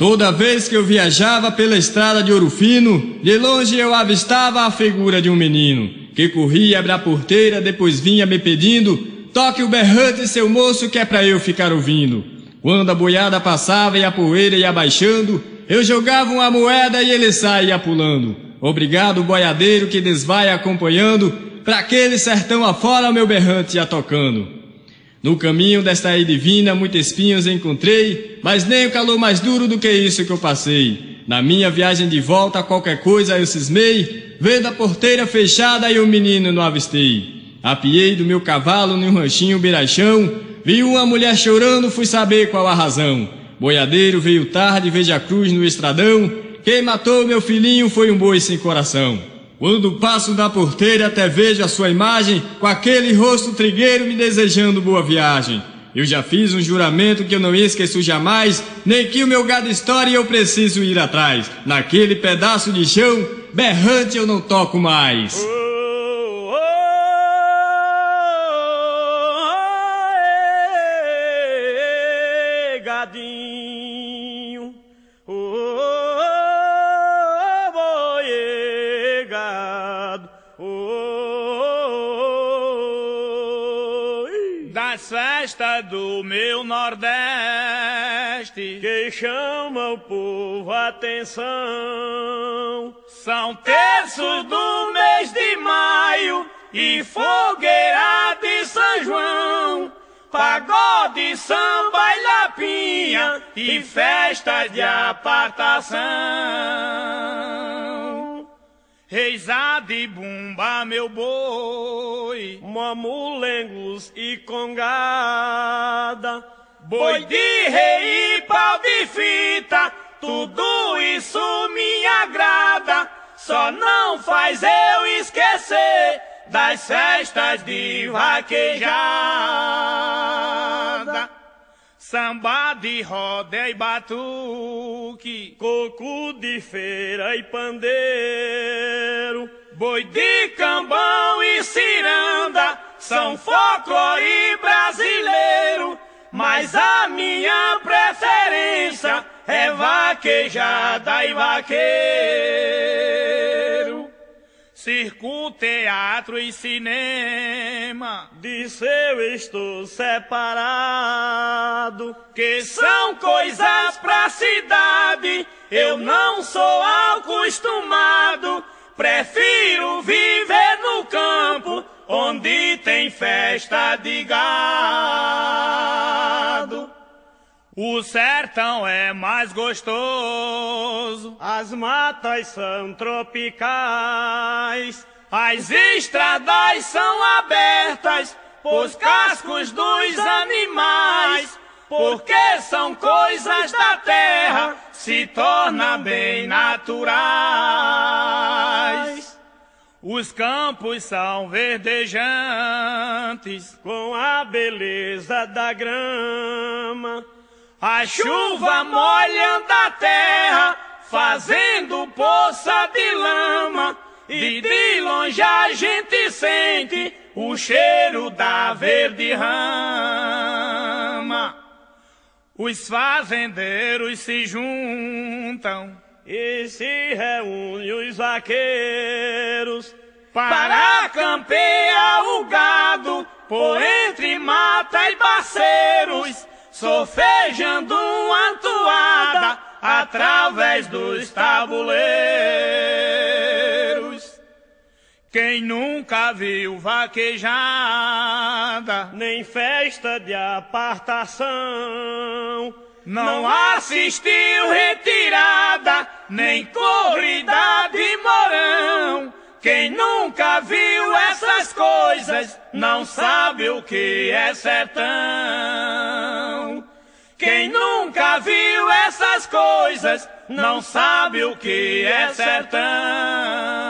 Toda vez que eu viajava pela estrada de Ouro Fino, de longe eu avistava a figura de um menino, que corria abrir a porteira, depois vinha me pedindo: toque o berrante, seu moço, que é pra eu ficar ouvindo. Quando a boiada passava e a poeira ia baixando, eu jogava uma moeda e ele saía pulando. Obrigado, boiadeiro, que desvai acompanhando, pra aquele sertão afora meu berrante ia tocando. No caminho desta aí divina, muitos espinhos encontrei, mas nem o calor mais duro do que isso que eu passei. Na minha viagem de volta, qualquer coisa eu cismei, vendo a porteira fechada e o menino não avistei. Apiei do meu cavalo num ranchinho beirachão, vi uma mulher chorando, fui saber qual a razão. Boiadeiro veio tarde, veja a cruz no estradão, quem matou meu filhinho foi um boi sem coração. Quando passo da porteira até vejo a sua imagem, com aquele rosto trigueiro me desejando boa viagem. Eu já fiz um juramento que eu não esqueço jamais, nem que o meu gado estoure e eu preciso ir atrás. Naquele pedaço de chão, berrante eu não toco mais. Gadinho, das festas do meu Nordeste que chama o povo a atenção. São terços do mês de maio e fogueira de São João, pagode, samba e lapinha e festa de apartação. Reisada e bumba, meu boi, mamulengos e congada, boi de rei e pau de fita, tudo isso me agrada. Só não faz eu esquecer das festas de vaquejada. Samba de roda e batuque, coco de feira e pandeiro, boi de cambão e ciranda, são folclore brasileiro. Mas a minha preferência é vaquejada e vaqueiro. Circo, teatro e cinema, disso eu estou separado, que são coisas pra cidade, eu não sou acostumado. Prefiro viver no campo, onde tem festa de gado. O sertão é mais gostoso, as matas são tropicais, as estradas são abertas pros cascos dos animais, porque são coisas da terra, se tornam bem naturais. Os campos são verdejantes, com a beleza da grama, a chuva molhando a terra, fazendo poça de lama, e de longe a gente sente o cheiro da verde rama. Os fazendeiros se juntam e se reúnem os vaqueiros para campear o gado por entre mata e parceiros, solfejando uma toada através dos tabuleiros. Quem nunca viu vaquejada, nem festa de apartação, não assistiu retirada, nem corrida de morão. Quem nunca viu essas coisas, não sabe o que é sertão. Quem nunca viu essas coisas, não sabe o que é sertão.